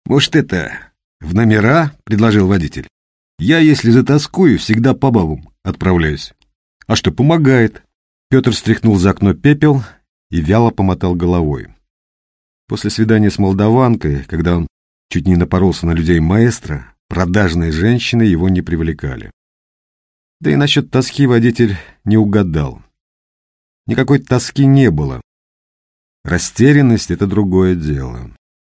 «Может, в номера?» — предложил водитель. «Я, если затаскую, всегда по бабам отправляюсь. А что, помогает?» Петр стряхнул за окно пепел и вяло помотал головой. После свидания с молдаванкой, когда он чуть не напоролся на людей маэстро, продажные женщины его не привлекали. Да и насчет тоски водитель не угадал. Никакой тоски не было. Растерянность — это другое дело.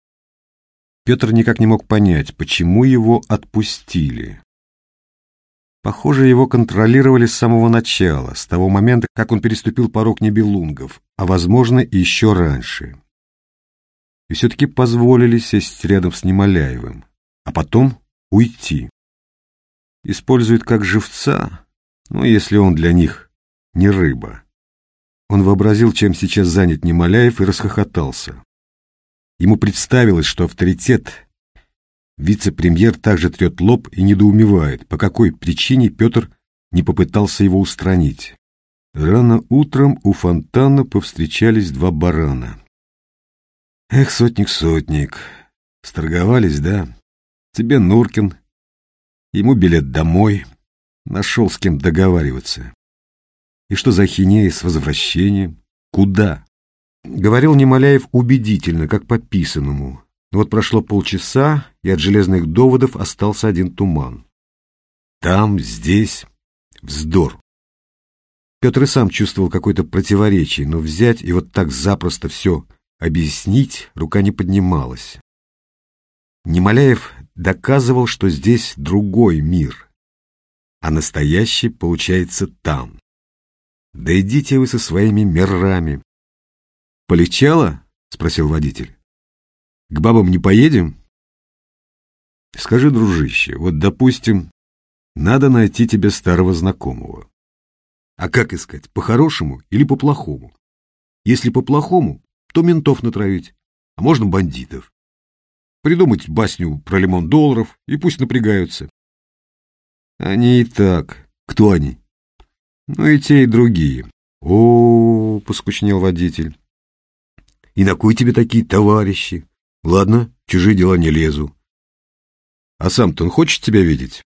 Петр никак не мог понять, почему его отпустили. Похоже, его контролировали с самого начала, с того момента, как он переступил порог Нибелунгов, а, возможно, и еще раньше. И все-таки позволили сесть рядом с Немоляевым, а потом уйти. Используют как живца, если он для них не рыба. Он вообразил, чем сейчас занят Немоляев, и расхохотался. Ему представилось, что авторитет вице-премьер также трет лоб и недоумевает, по какой причине Петр не попытался его устранить. Рано утром у фонтана повстречались два барана. «Эх, сотник, сторговались, да? Тебе Нуркин, ему билет домой, нашел с кем договариваться. И что за ахинея с возвращением? Куда?» Говорил Немоляев убедительно, как по писанному. Но вот прошло полчаса, и от железных доводов остался один туман. Там, здесь, вздор. Петр и сам чувствовал какое-то противоречие, но взять и вот так запросто все объяснить рука не поднималась. Немоляев доказывал, что здесь другой мир, а настоящий получается там. Да идите вы со своими мирами. «Полегчало?» — спросил водитель. «К бабам не поедем?» «Скажи, дружище, вот, допустим, надо найти тебе старого знакомого. А как искать, по-хорошему или по-плохому? Если по-плохому, то ментов натравить, а можно бандитов. Придумать басню про лимон долларов, и пусть напрягаются». «Они и так. Кто они?» «И те, и другие». «О-о-о», — поскучнел водитель. «И на кой тебе такие товарищи? Ладно, в чужие дела не лезу. А сам-то он хочет тебя видеть?»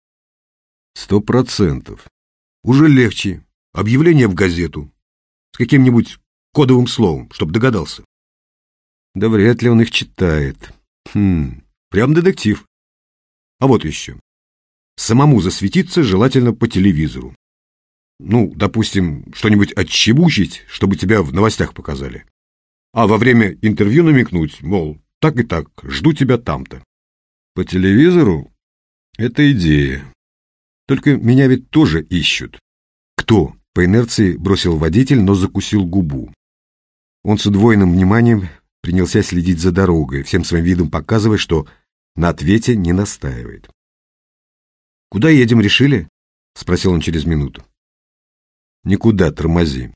100%. Уже легче. Объявление в газету. С каким-нибудь кодовым словом, чтоб догадался. Да вряд ли он их читает. Прям детектив. А вот еще. Самому засветиться желательно по телевизору. Допустим, что-нибудь отчебучить, чтобы тебя в новостях показали. А во время интервью намекнуть, мол, так и так, жду тебя там-то. По телевизору? Это идея. Только меня ведь тоже ищут. Кто? По инерции бросил водитель, но закусил губу. Он с удвоенным вниманием принялся следить за дорогой, всем своим видом показывая, что на ответе не настаивает. «Куда едем, решили?» — спросил он через минуту. «Никуда, тормози».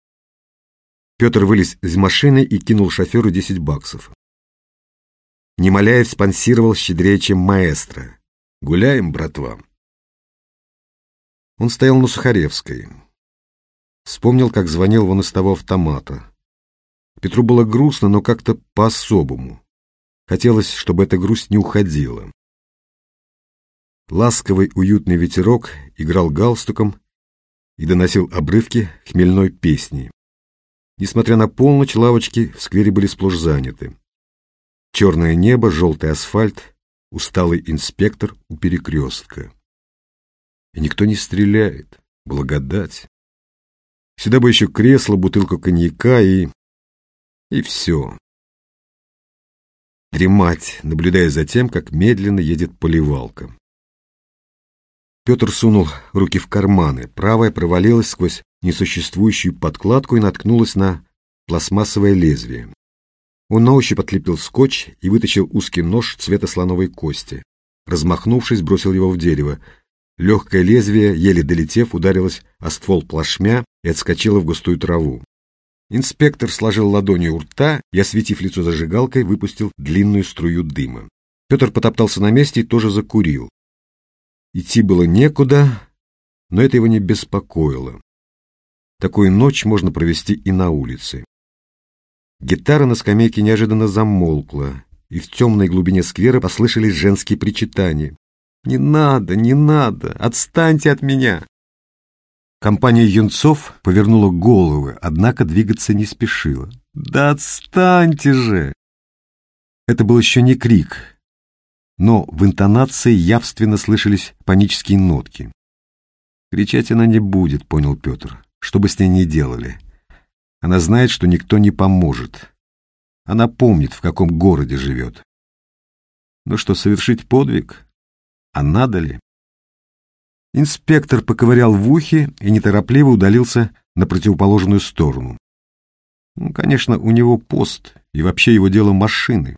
Петр вылез из машины и кинул шоферу 10 баксов. Немоляев спонсировал щедрее, чем маэстро. «Гуляем, братва». Он стоял на Сухаревской. Вспомнил, как звонил вон из того автомата. Петру было грустно, но как-то по-особому. Хотелось, чтобы эта грусть не уходила. Ласковый, уютный ветерок играл галстуком и доносил обрывки хмельной песни. Несмотря на полночь, лавочки в сквере были сплошь заняты. Черное небо, желтый асфальт, усталый инспектор у перекрестка. И никто не стреляет. Благодать. Сюда бы еще кресло, бутылку коньяка и все. Дремать, наблюдая за тем, как медленно едет поливалка. Петр сунул руки в карманы. Правая провалилась сквозь несуществующую подкладку и наткнулась на пластмассовое лезвие. Он на ощупь отлепил скотч и вытащил узкий нож цвета слоновой кости. Размахнувшись, бросил его в дерево. Легкое лезвие, еле долетев, ударилось о ствол плашмя и отскочило в густую траву. Инспектор сложил ладони у рта и, осветив лицо зажигалкой, выпустил длинную струю дыма. Петр потоптался на месте и тоже закурил. Идти было некуда, но это его не беспокоило. Такую ночь можно провести и на улице. Гитара на скамейке неожиданно замолкла, и в темной глубине сквера послышались женские причитания. «Не надо, не надо! Отстаньте от меня!» Компания юнцов повернула головы, однако двигаться не спешила. «Да отстаньте же!» Это был еще не крик, но в интонации явственно слышались панические нотки. «Кричать она не будет», — понял Петр, — «что бы с ней ни делали. Она знает, что никто не поможет. Она помнит, в каком городе живет. Ну что, совершить подвиг? А надо ли?» Инспектор поковырял в ухе и неторопливо удалился на противоположную сторону. Ну, конечно, у него пост, и вообще его дело машины.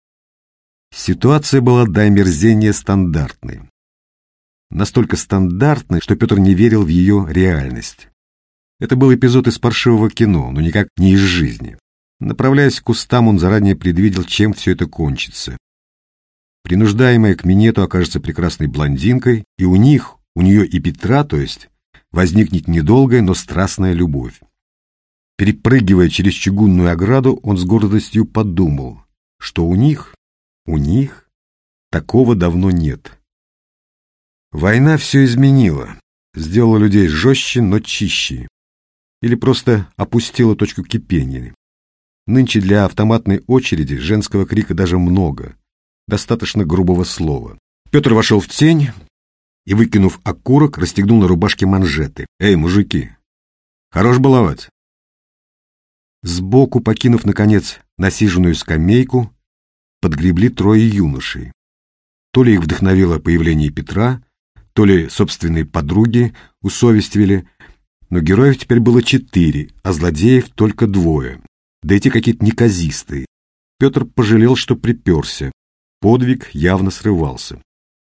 Ситуация была до омерзения стандартной. Настолько стандартной, что Петр не верил в ее реальность. Это был эпизод из паршивого кино, но никак не из жизни. Направляясь к кустам, он заранее предвидел, чем все это кончится. Принуждаемая к минету окажется прекрасной блондинкой, и у нее и Петра, то есть, возникнет недолгая, но страстная любовь. Перепрыгивая через чугунную ограду, он с гордостью подумал, что у них такого давно нет. Война все изменила, сделала людей жестче, но чище. Или просто опустила точку кипения. Нынче для автоматной очереди женского крика даже много. Достаточно грубого слова. Петр вошел в тень и, выкинув окурок, расстегнул на рубашке манжеты. «Эй, мужики, хорош баловать!» Сбоку, покинув, наконец, насиженную скамейку, подгребли трое юношей. То ли их вдохновило появление Петра, то ли собственные подруги усовестивили, но героев теперь было 4, а злодеев только 2. Да эти какие-то неказистые. Петр пожалел, что приперся. Подвиг явно срывался.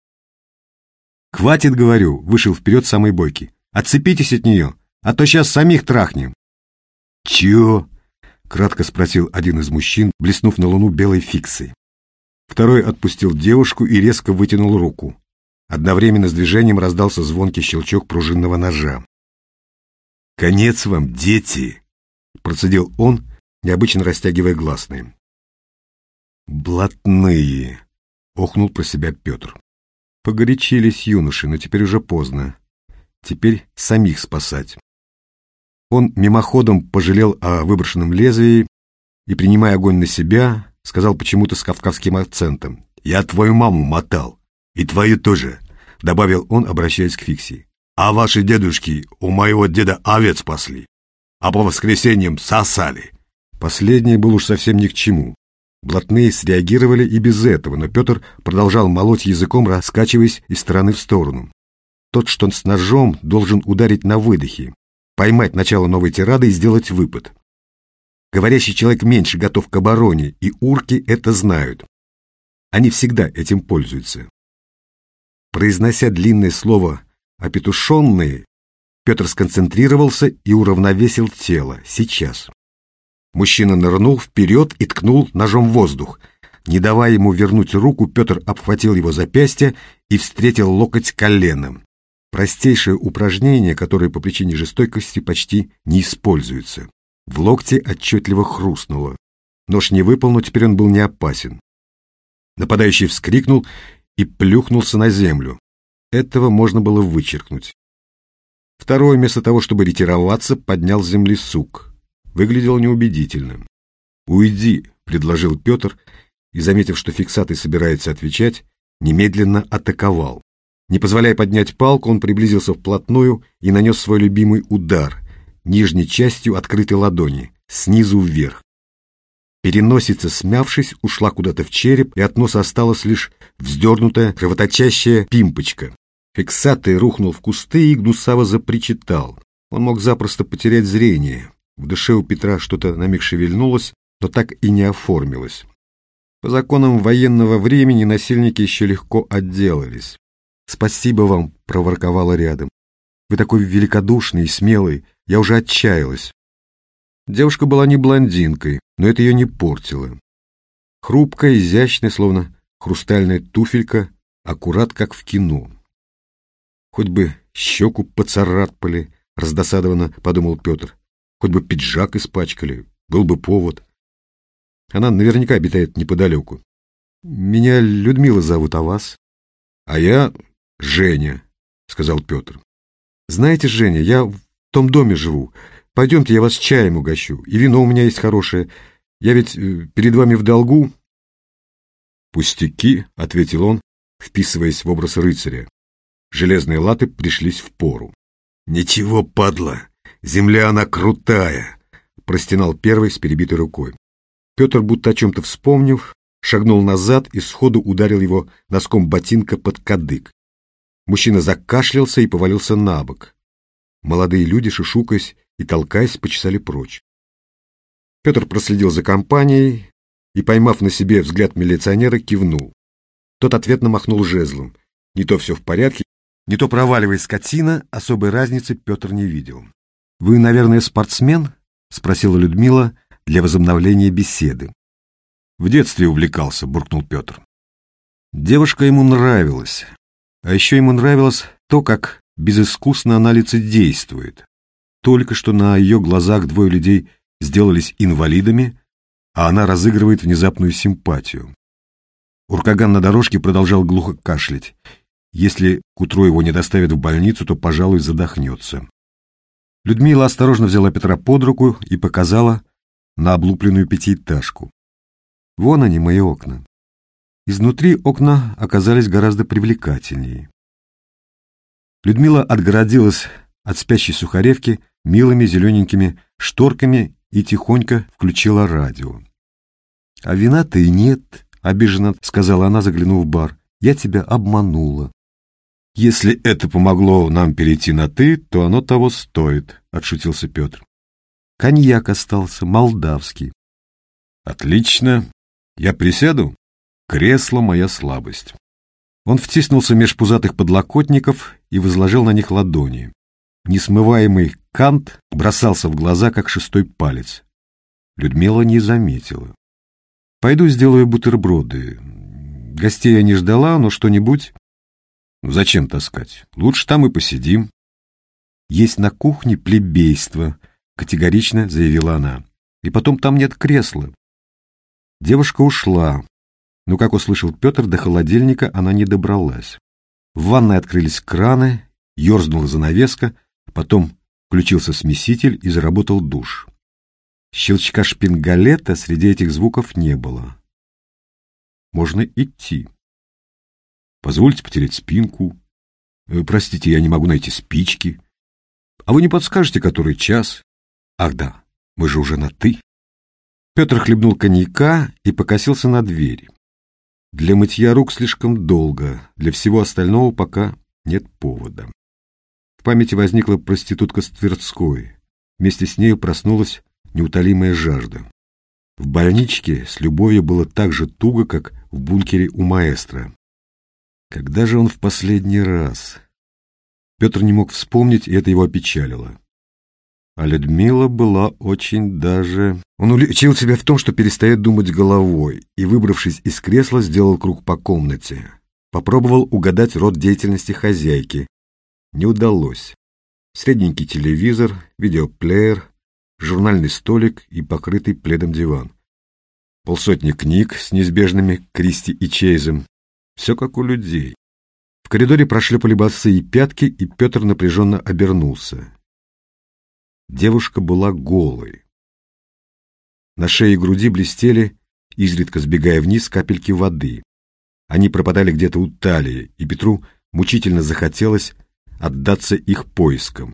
«Хватит, говорю», — вышел вперед самый бойкий. «Отцепитесь от нее, а то сейчас самих трахнем». «Чего?» — кратко спросил один из мужчин, блеснув на луну белой фиксой. Второй отпустил девушку и резко вытянул руку. Одновременно с движением раздался звонкий щелчок пружинного ножа. «Конец вам, дети!» — процедил он, необычно растягивая гласные. «Блатные!» — охнул про себя Петр. Погорячились юноши, но теперь уже поздно. Теперь самих спасать. Он мимоходом пожалел о выброшенном лезвии и, принимая огонь на себя, сказал почему-то с кавказским акцентом: «Я твою маму мотал, и твою тоже», — добавил он, обращаясь к Фиксии. «А ваши дедушки у моего деда овец пасли, а по воскресеньям сосали». Последнее было уж совсем ни к чему. Блатные среагировали и без этого, но Петр продолжал молоть языком, раскачиваясь из стороны в сторону. Тот, что с ножом, должен ударить на выдохе, поймать начало новой тирады и сделать выпад. Говорящий человек меньше готов к обороне, и урки это знают. Они всегда этим пользуются. Произнося длинное слово «опетушенные», Петр сконцентрировался и уравновесил тело. Сейчас. Мужчина нырнул вперед и ткнул ножом в воздух. Не давая ему вернуть руку, Петр обхватил его запястье и встретил локоть коленом. Простейшее упражнение, которое по причине жестокости почти не используется. В локте отчетливо хрустнуло. Нож не выпал, но теперь он был не опасен. Нападающий вскрикнул и плюхнулся на землю. Этого можно было вычеркнуть. Второй, вместо того, чтобы ретироваться, поднял с земли сук. Выглядело неубедительно. «Уйди», — предложил Петр, и, заметив, что фиксатый собирается отвечать, немедленно атаковал. Не позволяя поднять палку, он приблизился вплотную и нанес свой любимый удар нижней частью открытой ладони, снизу вверх. Переносица, смявшись, ушла куда-то в череп, и от носа осталась лишь вздернутая, кровоточащая пимпочка. Фиксатый рухнул в кусты и гнусаво запричитал. Он мог запросто потерять зрение. В душе у Петра что-то на миг шевельнулось, но так и не оформилось. По законам военного времени насильники еще легко отделались. «Спасибо вам», — проворковала рядом. «Вы такой великодушный и смелый, я уже отчаялась». Девушка была не блондинкой, но это ее не портило. Хрупкая, изящная, словно хрустальная туфелька, аккурат как в кино. «Хоть бы щеку поцарапали», — раздосадованно подумал Петр. «Хоть бы пиджак испачкали, был бы повод. Она наверняка обитает неподалеку. Меня Людмила зовут, а вас? А я Женя, сказал Петр. Знаете, Женя, я в том доме живу. Пойдемте, я вас чаем угощу. И вино у меня есть хорошее. Я ведь перед вами в долгу. Пустяки, ответил он, вписываясь в образ рыцаря. Железные латы пришлись впору. Ничего, падла, земля она крутая, простонал первый с перебитой рукой. Петр, будто о чем-то вспомнив, шагнул назад и сходу ударил его носком ботинка под кадык. Мужчина закашлялся и повалился на бок. Молодые люди, шушукаясь и толкаясь, почесали прочь. Петр проследил за компанией и, поймав на себе взгляд милиционера, кивнул. Тот ответно махнул жезлом. Не то все в порядке, не то проваливай, скотина, особой разницы Петр не видел. «Вы, наверное, спортсмен?» — спросила Людмила для возобновления беседы. «В детстве увлекался», — буркнул Петр. Девушка ему нравилась. А еще ему нравилось то, как безыскусно она лицедействует. Только что на ее глазах двое людей сделались инвалидами, а она разыгрывает внезапную симпатию. Уркаган на дорожке продолжал глухо кашлять. Если к утру его не доставят в больницу, то, пожалуй, задохнется. Людмила осторожно взяла Петра под руку и показала на облупленную пятиэтажку. «Вон они, мои окна». Изнутри окна оказались гораздо привлекательнее. Людмила отгородилась от спящей Сухаревки милыми зелененькими шторками и тихонько включила радио. «А вина-то и нет», — обиженно сказала она, заглянув в бар. «Я тебя обманула». «Если это помогло нам перейти на «ты», то оно того стоит», — отшутился Петр. «Коньяк остался, молдавский». «Отлично. Я присяду? Кресло — моя слабость». Он втиснулся меж пузатых подлокотников и возложил на них ладони. Несмываемый кант бросался в глаза, как шестой палец. Людмила не заметила. «Пойду сделаю бутерброды. Гостей я не ждала, но что-нибудь...» «Зачем таскать? Лучше там и посидим». «Есть на кухне плебейство», — категорично заявила она. «И потом там нет кресла». Девушка ушла, но, как услышал Петр, до холодильника она не добралась. В ванной открылись краны, ерзнула занавеска, потом включился смеситель и заработал душ. Щелчка шпингалета среди этих звуков не было. Можно идти. Позвольте потереть спинку. Простите, я не могу найти спички. А вы не подскажете, который час? Ах да, мы же уже на «ты». Петр хлебнул коньяка и покосился на дверь. Для мытья рук слишком долго, для всего остального пока нет повода. В памяти возникла проститутка с Тверской. Вместе с нею проснулась неутолимая жажда. В больничке с Любовью было так же туго, как в бункере у маэстро. Когда же он в последний раз? Петр не мог вспомнить, и это его опечалило. А Людмила была очень даже... Он уличил себя в том, что перестает думать головой, и, выбравшись из кресла, сделал круг по комнате. Попробовал угадать род деятельности хозяйки. Не удалось. Средненький телевизор, видеоплеер, журнальный столик и покрытый пледом диван. Полсотни книг с неизбежными Кристи и Чейзом. Все как у людей. В коридоре прошлепали босые пятки, и Петр напряженно обернулся. Девушка была голой. На шее и груди блестели, изредка сбегая вниз, капельки воды. Они пропадали где-то у талии, и Петру мучительно захотелось отдаться их поискам.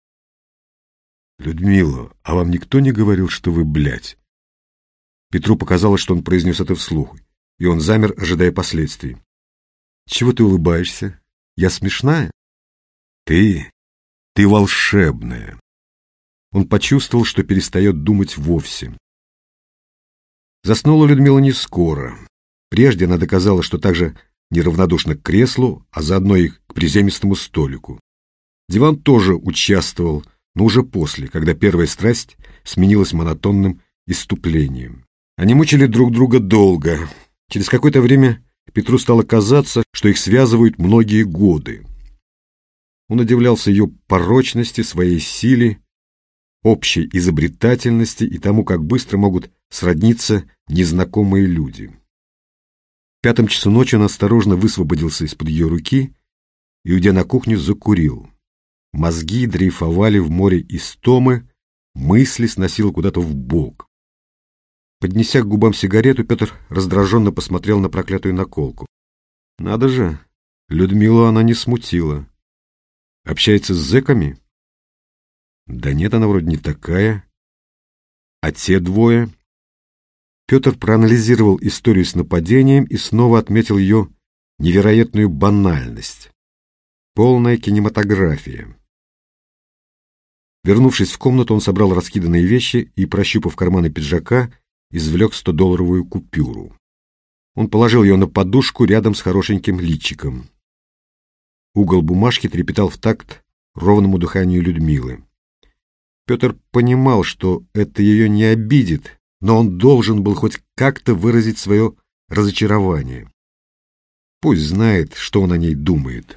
«Людмила, а вам никто не говорил, что вы, блядь?» Петру показалось, что он произнес это вслух, и он замер, ожидая последствий. «Чего ты улыбаешься? Я смешная?» Ты волшебная». Он почувствовал, что перестает думать вовсе. Заснула Людмила не скоро. Прежде она доказала, что также неравнодушна к креслу, а заодно и к приземистому столику. Диван тоже участвовал, но уже после, когда первая страсть сменилась монотонным исступлением. Они мучили друг друга долго. Через какое-то время Петру стало казаться, что их связывают многие годы. Он удивлялся ее порочности, своей силе, общей изобретательности и тому, как быстро могут сродниться незнакомые люди. В 5 часу ночи он осторожно высвободился из-под ее руки и, уйдя на кухню, закурил. Мозги дрейфовали в море истомы, мысли сносило куда-то вбок. Поднеся к губам сигарету, Петр раздраженно посмотрел на проклятую наколку. Надо же, Людмилу она не смутила. Общается с зэками? Да нет, она вроде не такая. А те двое? Петр проанализировал историю с нападением и снова отметил ее невероятную банальность. Полная кинематография. Вернувшись в комнату, он собрал раскиданные вещи и, прощупав карманы пиджака, извлек 100-долларовую купюру. Он положил ее на подушку рядом с хорошеньким личиком. Угол бумажки трепетал в такт ровному дыханию Людмилы. Петр понимал, что это ее не обидит, но он должен был хоть как-то выразить свое разочарование. Пусть знает, что он о ней думает.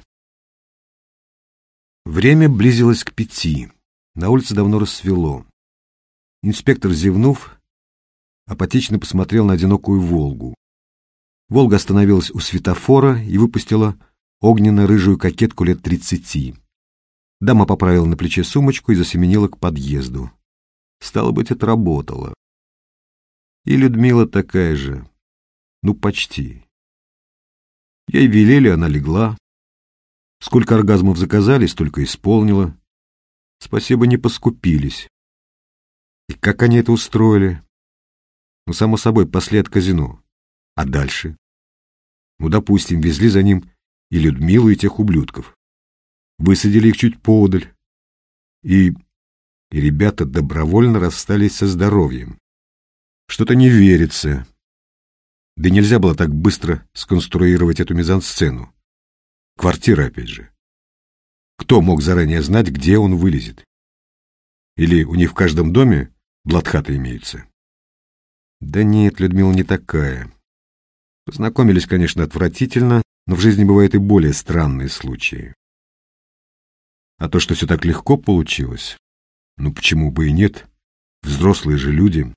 Время близилось к 5. На улице давно рассвело. Инспектор, зевнув, апатично посмотрел на одинокую «Волгу». «Волга» остановилась у светофора и выпустила огненно-рыжую кокетку лет 30. Дама поправила на плече сумочку и засеменила к подъезду. Стало быть, отработала. И Людмила такая же. Ну, почти. Ей велели, она легла. Сколько оргазмов заказали, столько исполнила. Спасибо, не поскупились. И как они это устроили? Ну, само собой, пошли от казино. А дальше? Ну, допустим, везли за ним и Людмилу, и тех ублюдков. Высадили их чуть поодаль. И ребята добровольно расстались со здоровьем. Что-то не верится. Да нельзя было так быстро сконструировать эту мизансцену. Квартира, опять же. Кто мог заранее знать, где он вылезет? Или у них в каждом доме блатхаты имеются? Да нет, Людмила не такая. Познакомились, конечно, отвратительно, но в жизни бывают и более странные случаи. А то, что все так легко получилось, ну почему бы и нет? Взрослые же люди.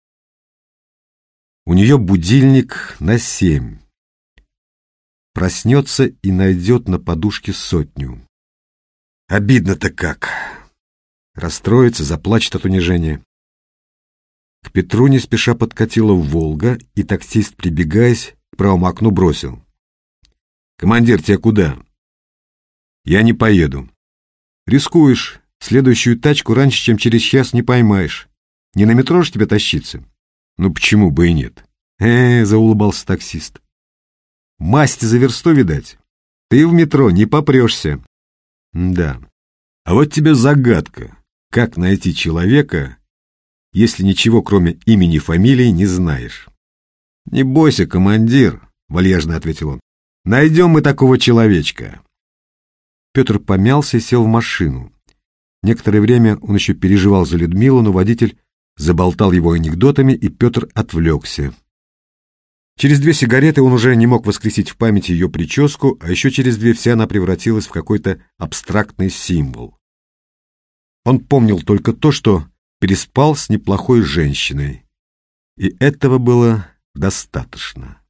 У нее будильник на 7. Проснется и найдет на подушке 100. Обидно-то как. Расстроится, заплачет от унижения. К Петру не спеша подкатила «Волга», и таксист, прибегаясь, к правому окну бросил: «Командир, тебе куда?» «Я не поеду». «Рискуешь. Следующую тачку раньше, чем через час, не поймаешь. Не на метро же тебе тащиться?» «Ну почему бы и нет?» Заулыбался таксист. «Масть за версту, видать. Ты в метро не попрешься». «Да. А вот тебе загадка. Как найти человека, если ничего, кроме имени и фамилии, не знаешь?» «Не бойся, командир», — вальяжно ответил он. «Найдем мы такого человечка». Петр помялся и сел в машину. Некоторое время он еще переживал за Людмилу, но водитель заболтал его анекдотами, и Петр отвлекся. Через 2 сигареты он уже не мог воскресить в памяти ее прическу, а еще через 2 вся она превратилась в какой-то абстрактный символ. Он помнил только то, что переспал с неплохой женщиной, и этого было достаточно.